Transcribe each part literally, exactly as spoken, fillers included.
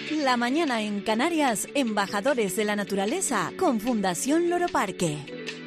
La mañana en Canarias, embajadores de la naturaleza con Fundación Loro Parque.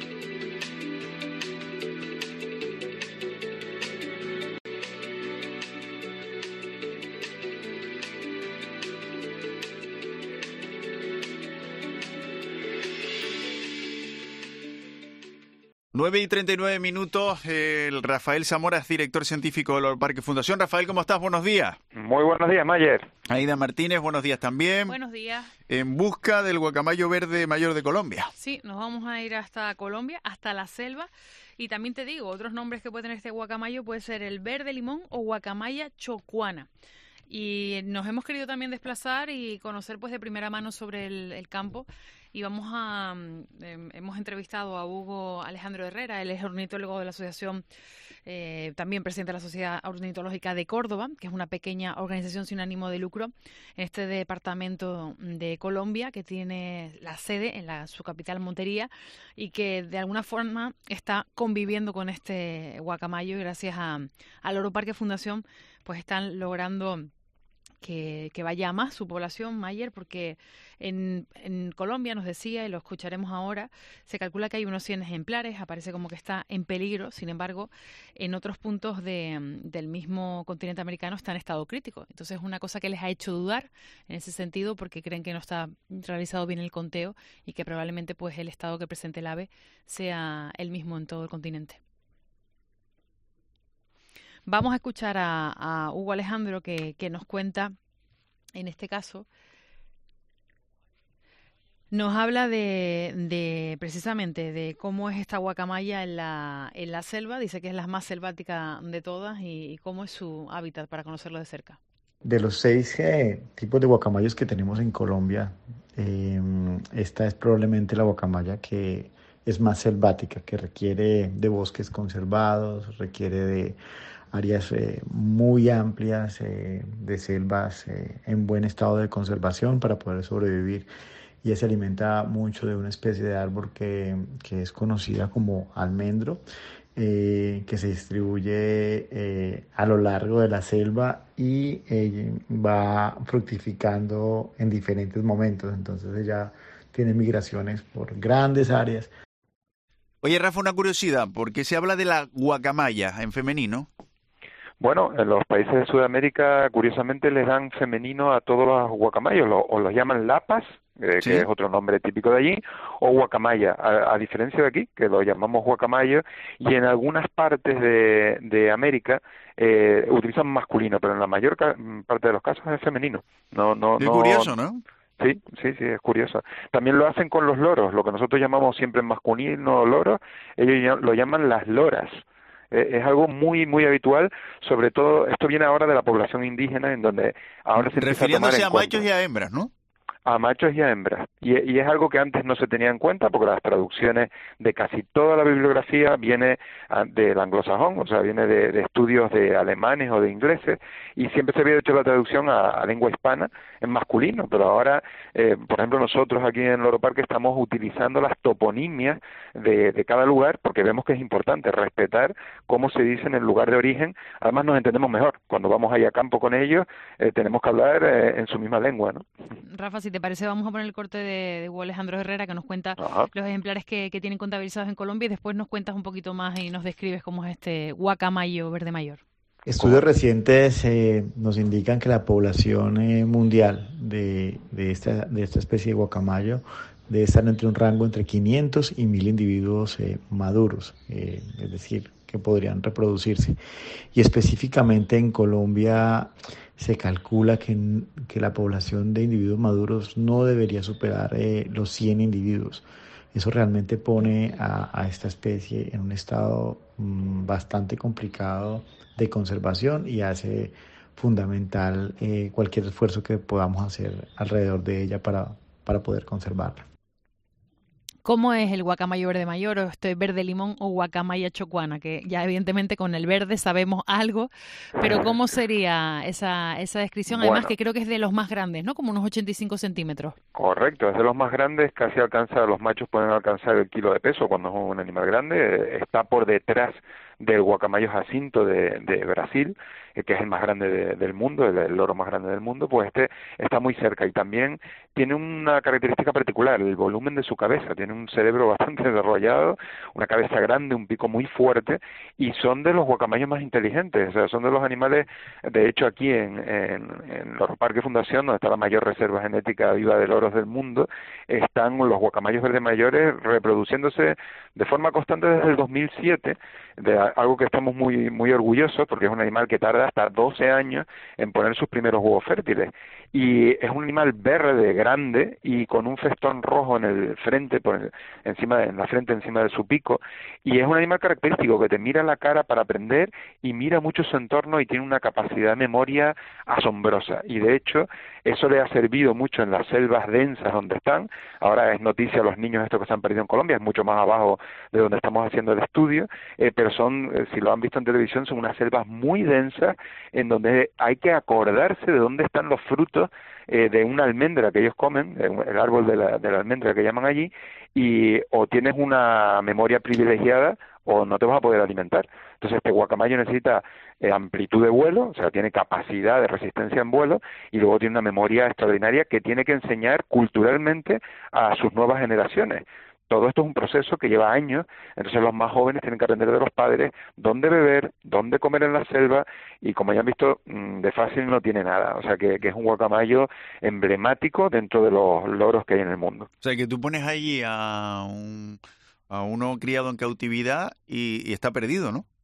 nueve y treinta y nueve minutos, el Rafael Zamora es director científico de Loro Parque Fundación. Rafael, ¿cómo estás? Buenos días. Muy buenos días, Mayer. Aida Martínez, buenos días también. Buenos días. En busca del guacamayo verde mayor de Colombia. Sí, nos vamos a ir hasta Colombia, hasta la selva. Y también te digo, otros nombres que puede tener este guacamayo puede ser el verde limón o guacamaya chocuana. Y nos hemos querido también desplazar y conocer pues de primera mano sobre el, el campo. Y vamos a eh, hemos entrevistado a Hugo Alejandro Herrera, él es ornitólogo de la asociación, eh, también presidente de la Sociedad Ornitológica de Córdoba, que es una pequeña organización sin ánimo de lucro en este departamento de Colombia, que tiene la sede en la, su capital Montería, y que de alguna forma está conviviendo con este guacamayo, y gracias a, a Loro Parque Fundación pues están logrando Que, que vaya a más su población, Mayer, porque en, en Colombia, nos decía, y lo escucharemos ahora, se calcula que hay unos cien ejemplares, aparece como que está en peligro. Sin embargo, en otros puntos de, del mismo continente americano está en estado crítico. Entonces es una cosa que les ha hecho dudar en ese sentido, porque creen que no está realizado bien el conteo y que probablemente pues el estado que presente el ave sea el mismo en todo el continente. Vamos a escuchar a, a Hugo Alejandro que, que nos cuenta, en este caso, nos habla de, de precisamente de cómo es esta guacamaya en la, en la selva. Dice que es la más selvática de todas y, y cómo es su hábitat para conocerlo de cerca. De los seis eh, tipos de guacamayos que tenemos en Colombia, eh, esta es probablemente la guacamaya que es más selvática, que requiere de bosques conservados, requiere de áreas eh, muy amplias eh, de selvas eh, en buen estado de conservación para poder sobrevivir. Y ella se alimenta mucho de una especie de árbol que, que es conocida como almendro, eh, que se distribuye eh, a lo largo de la selva y eh, va fructificando en diferentes momentos. Entonces ella tiene migraciones por grandes áreas. Oye, Rafa, una curiosidad, ¿por qué se habla de la guacamaya en femenino? Bueno, en los países de Sudamérica, curiosamente, les dan femenino a todos los guacamayos, lo, o los llaman lapas, eh, ¿sí?, que es otro nombre típico de allí, o guacamaya, a, a diferencia de aquí, que lo llamamos guacamayo, y en algunas partes de, de América eh, utilizan masculino, pero en la mayor ca- parte de los casos es femenino. No, no, Qué no, curioso, ¿no? Sí, sí, sí, es curioso. También lo hacen con los loros, lo que nosotros llamamos siempre masculino loros, ellos lo llaman las loras. Es algo muy, muy habitual, sobre todo, esto viene ahora de la población indígena, en donde ahora se empieza a tomar en refiriéndose a cuenta. machos y a hembras, ¿no? A machos y a hembras. Y, y es algo que antes no se tenía en cuenta, porque las traducciones de casi toda la bibliografía viene a, del anglosajón, o sea, viene de, de estudios de alemanes o de ingleses, y siempre se había hecho la traducción a, a lengua hispana en masculino, pero ahora, eh, por ejemplo, nosotros aquí en Loro Parque estamos utilizando las toponimias de, de cada lugar, porque vemos que es importante respetar cómo se dice en el lugar de origen. Además nos entendemos mejor. Cuando vamos ahí a campo con ellos, eh, tenemos que hablar eh, en su misma lengua, ¿no? Rafa, si te parece, vamos a poner el corte de, de Hugo Alejandro Herrera, que nos cuenta Ajá. los ejemplares que, que tienen contabilizados en Colombia, y después nos cuentas un poquito más y nos describes cómo es este guacamayo verde mayor. Estudios recientes eh, nos indican que la población eh, mundial de, de, esta, de esta especie de guacamayo debe estar entre un rango entre quinientos y mil individuos eh, maduros, eh, es decir, que podrían reproducirse. Y específicamente en Colombia se calcula que, que la población de individuos maduros no debería superar eh, los cien individuos. Eso realmente pone a, a esta especie en un estado mmm, bastante complicado de conservación y hace fundamental eh, cualquier esfuerzo que podamos hacer alrededor de ella para, para poder conservarla. ¿Cómo es el guacamayo verde mayor, o este verde limón o guacamaya chocuana? Que ya evidentemente con el verde sabemos algo, pero ¿cómo sería esa, esa descripción? Bueno, además que creo que es de los más grandes, ¿no? Como unos ochenta y cinco centímetros. Correcto, es de los más grandes, casi alcanza, los machos pueden alcanzar el kilo de peso cuando es un animal grande, está por detrás del guacamayo jacinto de, de Brasil, eh, que es el más grande de, del mundo, el, el loro más grande del mundo, pues este está muy cerca y también tiene una característica particular, el volumen de su cabeza. Tiene un cerebro bastante desarrollado, una cabeza grande, un pico muy fuerte, y son de los guacamayos más inteligentes. O sea, son de los animales, de hecho aquí en, en, en Loro Parque Fundación, donde está la mayor reserva genética viva de loros del mundo, están los guacamayos verdes mayores reproduciéndose de forma constante desde el dos mil siete, de algo que estamos muy muy orgullosos, porque es un animal que tarda hasta doce años en poner sus primeros huevos fértiles, y es un animal verde, grande, y con un festón rojo en el frente, por el, encima de, en la frente, encima de su pico, y es un animal característico que te mira la cara para aprender y mira mucho su entorno y tiene una capacidad de memoria asombrosa, y de hecho eso le ha servido mucho en las selvas densas donde están. Ahora es noticia a los niños estos que se han perdido en Colombia, es mucho más abajo de donde estamos haciendo el estudio, eh, pero son, eh, si lo han visto en televisión, son unas selvas muy densas en donde hay que acordarse de dónde están los frutos eh, de una almendra que ellos comen, el árbol de la, de la almendra que llaman allí, y o tienes una memoria privilegiada o no te vas a poder alimentar. Entonces este guacamayo necesita eh, amplitud de vuelo, o sea, tiene capacidad de resistencia en vuelo, y luego tiene una memoria extraordinaria que tiene que enseñar culturalmente a sus nuevas generaciones. Todo esto es un proceso que lleva años, entonces los más jóvenes tienen que aprender de los padres dónde beber, dónde comer en la selva, y como ya han visto, de fácil no tiene nada. O sea, que, que es un guacamayo emblemático dentro de los loros que hay en el mundo. O sea, que tú pones allí a, un, a uno criado en cautividad y, y está perdido, ¿no?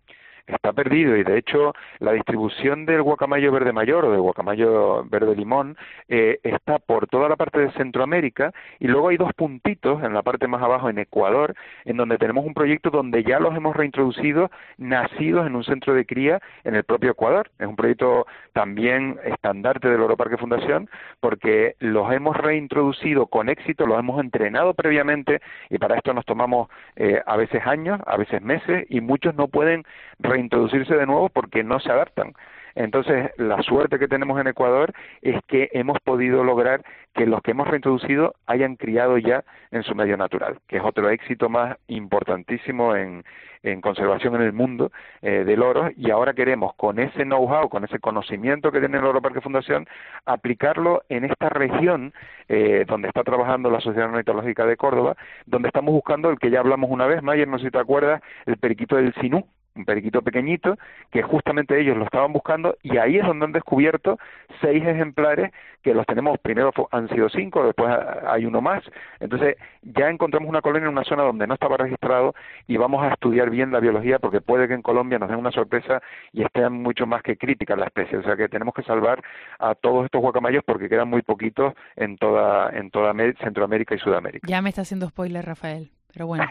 Está perdido, y de hecho la distribución del guacamayo verde mayor o del guacamayo verde limón eh, está por toda la parte de Centroamérica, y luego hay dos puntitos en la parte más abajo en Ecuador, en donde tenemos un proyecto donde ya los hemos reintroducido nacidos en un centro de cría en el propio Ecuador. Es un proyecto también estandarte del Loro Parque Fundación, porque los hemos reintroducido con éxito, los hemos entrenado previamente, y para esto nos tomamos eh, a veces años, a veces meses, y muchos no pueden reintroducirse de nuevo porque no se adaptan. Entonces, la suerte que tenemos en Ecuador es que hemos podido lograr que los que hemos reintroducido hayan criado ya en su medio natural, que es otro éxito más importantísimo en, en conservación en el mundo eh, de loros, y ahora queremos, con ese know-how, con ese conocimiento que tiene el Loro Parque Fundación, aplicarlo en esta región eh, donde está trabajando la Sociedad Ornitológica de Córdoba, donde estamos buscando el que ya hablamos una vez, Mayer, no sé si te acuerdas, el periquito del Sinú, un periquito pequeñito, que justamente ellos lo estaban buscando, y ahí es donde han descubierto seis ejemplares, que los tenemos, primero han sido cinco, después hay uno más. Entonces ya encontramos una colonia en una zona donde no estaba registrado, y vamos a estudiar bien la biología, porque puede que en Colombia nos den una sorpresa y estén mucho más que críticas la especie. O sea que tenemos que salvar a todos estos guacamayos, porque quedan muy poquitos en toda, en toda Centroamérica y Sudamérica. Ya me está haciendo spoiler, Rafael. Pero bueno,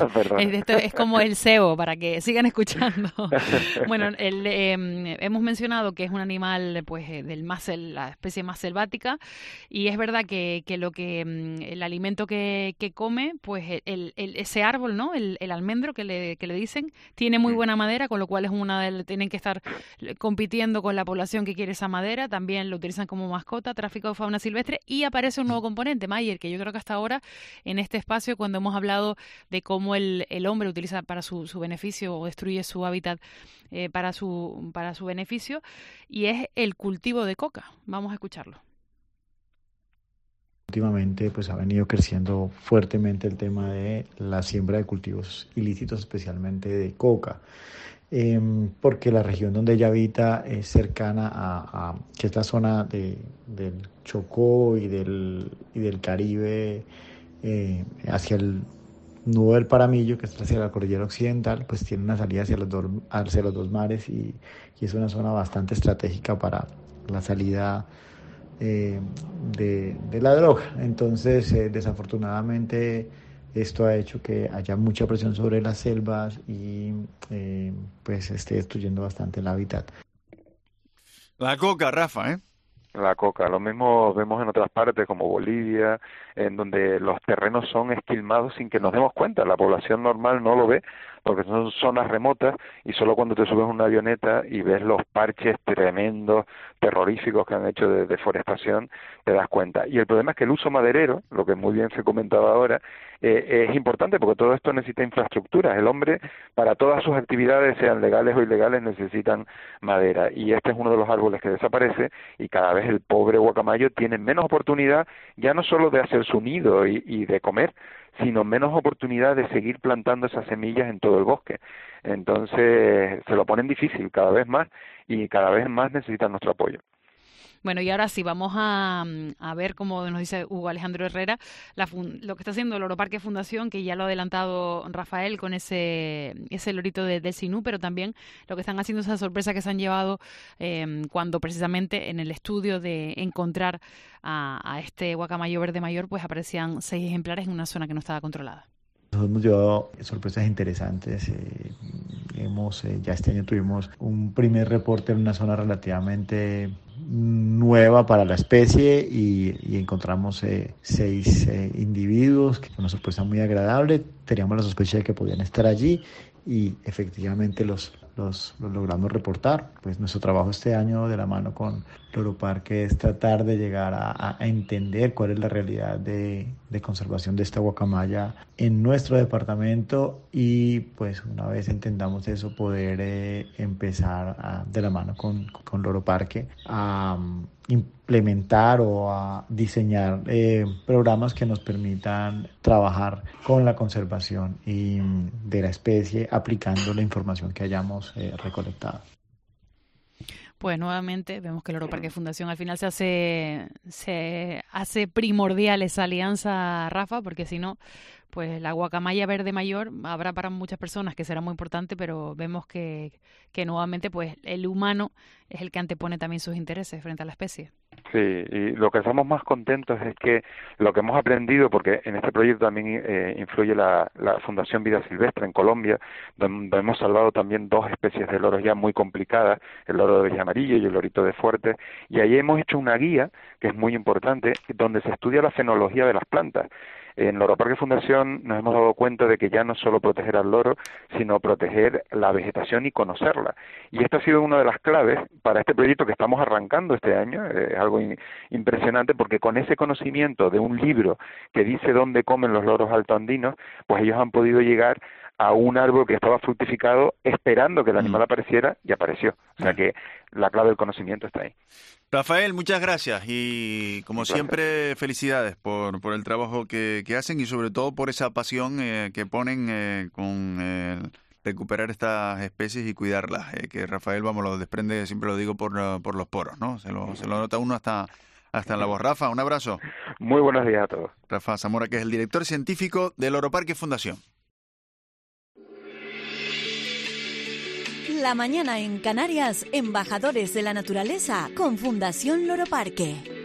esto es como el C E O, para que sigan escuchando. Bueno, el, eh, hemos mencionado que es un animal, pues, del más la especie más selvática, y es verdad que, que lo que el alimento que, que come, pues el, el, ese árbol, ¿no? El, el almendro que le, que le dicen, tiene muy buena madera, con lo cual es una de, tienen que estar compitiendo con la población que quiere esa madera. También lo utilizan como mascota, tráfico de fauna silvestre, y aparece un nuevo componente, Mayer, que yo creo que hasta ahora en este espacio, cuando hemos hablado de cómo el, el hombre utiliza para su, su beneficio o destruye su hábitat eh, para su para su beneficio, y es el cultivo de coca. Vamos a escucharlo. Últimamente pues ha venido creciendo fuertemente el tema de la siembra de cultivos ilícitos, especialmente de coca, eh, porque la región donde ella habita es cercana a, a que es la zona de, del Chocó y del, y del Caribe, eh, hacia el nudo del Paramillo, que está hacia la cordillera occidental, pues tiene una salida hacia los dos, hacia los dos mares, y, y es una zona bastante estratégica para la salida eh, de, de la droga. Entonces, eh, desafortunadamente, esto ha hecho que haya mucha presión sobre las selvas y eh, pues esté destruyendo bastante el hábitat. La coca, Rafa, ¿eh? la coca. Lo mismo vemos en otras partes como Bolivia, en donde los terrenos son esquilmados sin que nos demos cuenta. La población normal no lo ve porque son zonas remotas y solo cuando te subes a una avioneta y ves los parches tremendos, terroríficos que han hecho de deforestación, te das cuenta. Y el problema es que el uso maderero, lo que muy bien se comentaba ahora, eh, es importante porque todo esto necesita infraestructuras. El hombre, para todas sus actividades, sean legales o ilegales, necesitan madera. Y este es uno de los árboles que desaparece y cada vez el pobre guacamayo tiene menos oportunidad, ya no solo de hacer su nido y, y de comer, sino menos oportunidad de seguir plantando esas semillas en todo el bosque. Entonces se lo ponen difícil cada vez más y cada vez más necesitan nuestro apoyo. Bueno, y ahora sí, vamos a, a ver, como nos dice Hugo Alejandro Herrera, la fun, lo que está haciendo el Loroparque Fundación, que ya lo ha adelantado Rafael con ese ese lorito de, del Sinú, pero también lo que están haciendo, esa sorpresa que se han llevado eh, cuando precisamente en el estudio de encontrar a, a este guacamayo verde mayor, pues aparecían seis ejemplares en una zona que no estaba controlada. Nos hemos llevado sorpresas interesantes. Eh, hemos eh, ya este año tuvimos un primer reporte en una zona relativamente nueva para la especie y, y encontramos eh, seis eh, individuos, que fue una sorpresa muy agradable. Teníamos la sospecha de que podían estar allí y efectivamente los, los, los logramos reportar. Pues nuestro trabajo este año de la mano con Loroparque es tratar de llegar a, a entender cuál es la realidad de, de conservación de esta guacamaya en nuestro departamento y pues una vez entendamos eso poder eh, empezar a, de la mano con, con Loroparque a um, implementar o a diseñar eh, programas que nos permitan trabajar con la conservación y, de la especie aplicando la información que hayamos eh, recolectado. Pues nuevamente vemos que el Loroparque Fundación al final se hace se hace primordial esa alianza, Rafa, porque si no, pues la guacamaya verde mayor habrá para muchas personas que será muy importante, pero vemos que, que nuevamente pues el humano es el que antepone también sus intereses frente a la especie. Sí, y lo que estamos más contentos es que lo que hemos aprendido, porque en este proyecto también eh, influye la, la Fundación Vida Silvestre en Colombia, donde hemos salvado también dos especies de loros ya muy complicadas, el loro de Villa Amarillo y el lorito de Fuerte, y ahí hemos hecho una guía, que es muy importante, donde se estudia la fenología de las plantas. En Loroparque Fundación nos hemos dado cuenta de que ya no es solo proteger al loro, sino proteger la vegetación y conocerla. Y esta ha sido una de las claves para este proyecto que estamos arrancando este año. Es eh, algo in, impresionante porque con ese conocimiento de un libro que dice dónde comen los loros altoandinos, pues ellos han podido llegar a un árbol que estaba fructificado esperando que el animal apareciera y apareció. O sea que la clave del conocimiento está ahí. Rafael, muchas gracias y como siempre felicidades por, por el trabajo que, que hacen y sobre todo por esa pasión eh, que ponen eh, con eh, recuperar estas especies y cuidarlas, eh, que Rafael, vamos, lo desprende, siempre lo digo, por, por los poros, ¿no? Se lo, se lo nota uno hasta, hasta en la voz. Rafa, un abrazo. Muy buenos días a todos. Rafa Zamora, que es el director científico de Loroparque Fundación. La mañana en Canarias, embajadores de la naturaleza con Fundación Loroparque.